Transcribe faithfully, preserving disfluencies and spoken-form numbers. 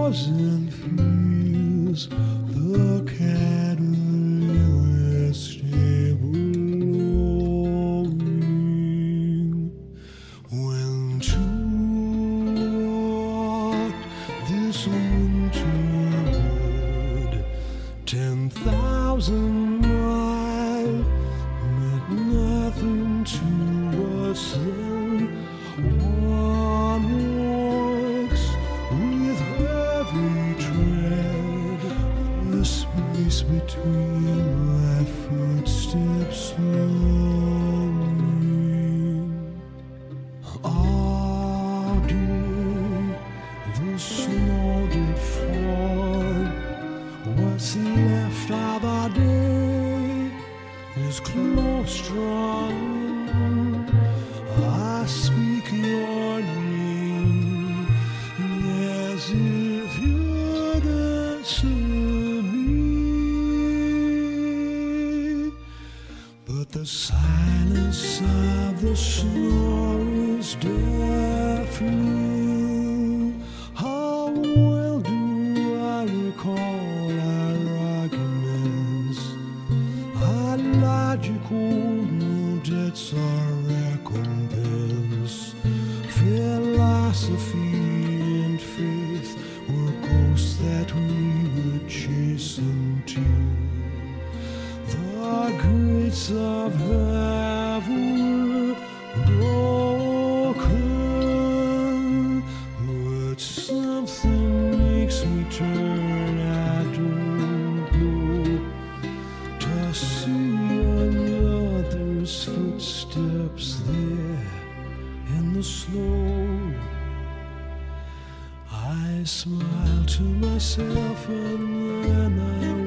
thousand fields, the cattle in their stable lowing. When toward this winter wood ten thousand miles meant nothing to us then. One walks with heavy tread, the space between my footsteps slowing. All day the snow did fall, what's left of our day is close drawn. I speak your name as if you'd answer me, but the silence of the snow is deafening. How well do I recall our arguments? Our logical no debts are recompense. Philosophy and faith were ghosts that we would chase into. The gates of heaven were broken, but something makes me turn. I don't know, to see another's footsteps there in the snow. I smile to myself and then I